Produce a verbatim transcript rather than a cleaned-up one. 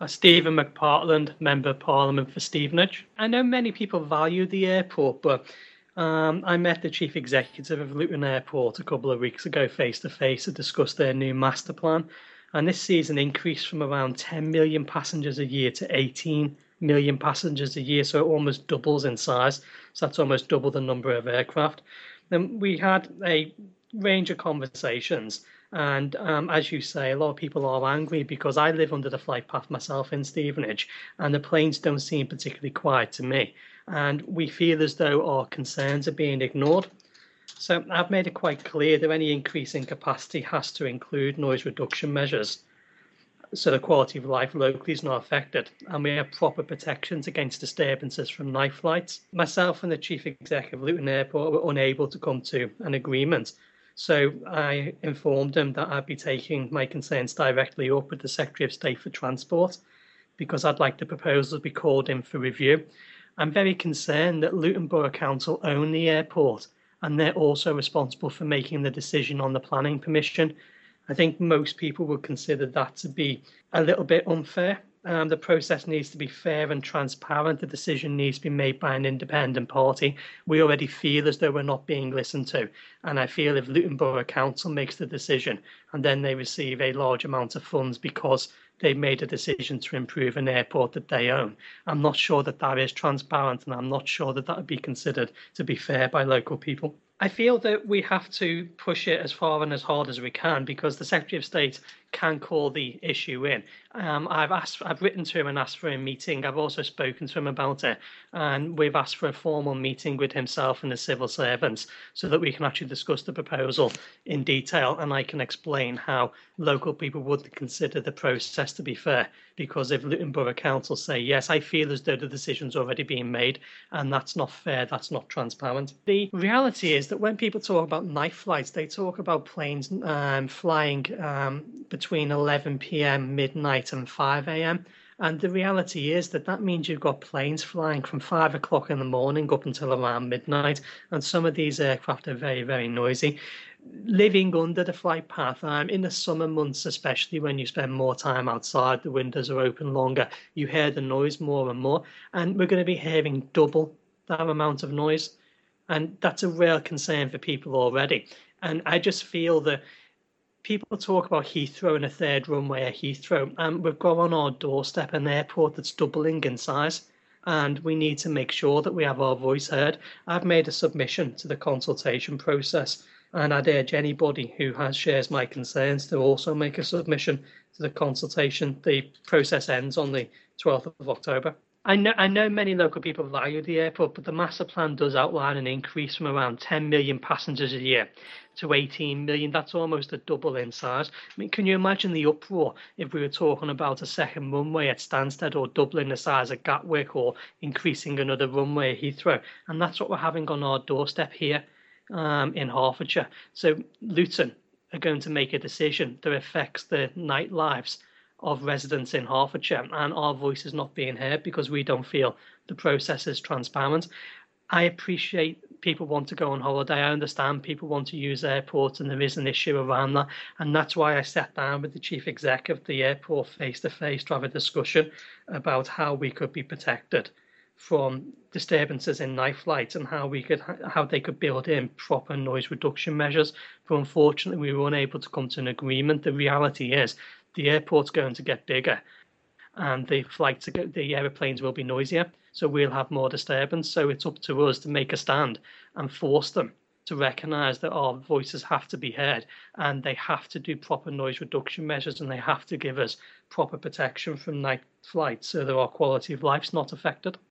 Uh, Stephen McPartland, Member of Parliament for Stevenage. I know many people value the airport, but um, I met the Chief Executive of Luton Airport a couple of weeks ago face to face to discuss their new master plan. And this sees an increase from around ten million passengers a year to eighteen million passengers a year, so it almost doubles in size. So that's almost double the number of aircraft. And we had a range of conversations. And um, as you say, a lot of people are angry because I live under the flight path myself in Stevenage, and the planes don't seem particularly quiet to me. And we feel as though our concerns are being ignored. So I've made it quite clear that any increase in capacity has to include noise reduction measures, so the quality of life locally is not affected, and we have proper protections against disturbances from night flights. Myself and the Chief Executive of Luton Airport were unable to come to an agreement, so I informed him that I'd be taking my concerns directly up with the Secretary of State for Transport, because I'd like the proposal to be called in for review. I'm very concerned that Luton Borough Council own the airport, and they're also responsible for making the decision on the planning permission. I think most people would consider that to be a little bit unfair. Um, the process needs to be fair and transparent. The decision needs to be made by an independent party. We already feel as though we're not being listened to. And I feel if Luton Borough Council makes the decision and then they receive a large amount of funds because they've made a decision to improve an airport that they own, I'm not sure that that is transparent, and I'm not sure that that would be considered to be fair by local people. I feel that we have to push it as far and as hard as we can, because the Secretary of State can call the issue in. Um, I've asked, I've written to him and asked for a meeting. I've also spoken to him about it, and we've asked for a formal meeting with himself and the civil servants so that we can actually discuss the proposal in detail, and I can explain how local people would consider the process to be fair. Because if Luton Borough Council say, yes, I feel as though the decision's already been made, and that's not fair, that's not transparent. The reality is that when people talk about night flights, they talk about planes um, flying um, between eleven p m, midnight, and five a m. And the reality is that that means you've got planes flying from five o'clock in the morning up until around midnight. And some of these aircraft are very, very noisy. Living under the flight path, um, in the summer months, especially when you spend more time outside, the windows are open longer, you hear the noise more and more. And we're going to be hearing double that amount of noise. And that's a real concern for people already. And I just feel that people talk about Heathrow and a third runway at Heathrow, and we've got on our doorstep an airport that's doubling in size, and we need to make sure that we have our voice heard. I've made a submission to the consultation process, and I'd urge anybody who has shares my concerns to also make a submission to the consultation. The process ends on the twelfth of October. I know, I know many local people value the airport, but the master plan does outline an increase from around ten million passengers a year to eighteen million. That's almost a double in size. I mean, can you imagine the uproar if we were talking about a second runway at Stansted, or doubling the size of Gatwick, or increasing another runway at Heathrow? And that's what we're having on our doorstep here um, in Hertfordshire. So Luton are going to make a decision that affects the night lives of residents in Hertfordshire, and our voice is not being heard because we don't feel the process is transparent. I appreciate people want to go on holiday. I understand people want to use airports, and there is an issue around that. And that's why I sat down with the chief exec of the airport face to face to have a discussion about how we could be protected from disturbances in night flights, and how we could how they could build in proper noise reduction measures. But unfortunately, we were unable to come to an agreement. The reality is the airport's going to get bigger, and the flights, the aeroplanes will be noisier, so we'll have more disturbance. So it's up to us to make a stand and force them to recognise that our voices have to be heard, and they have to do proper noise reduction measures, and they have to give us proper protection from night flights so that our quality of life's not affected.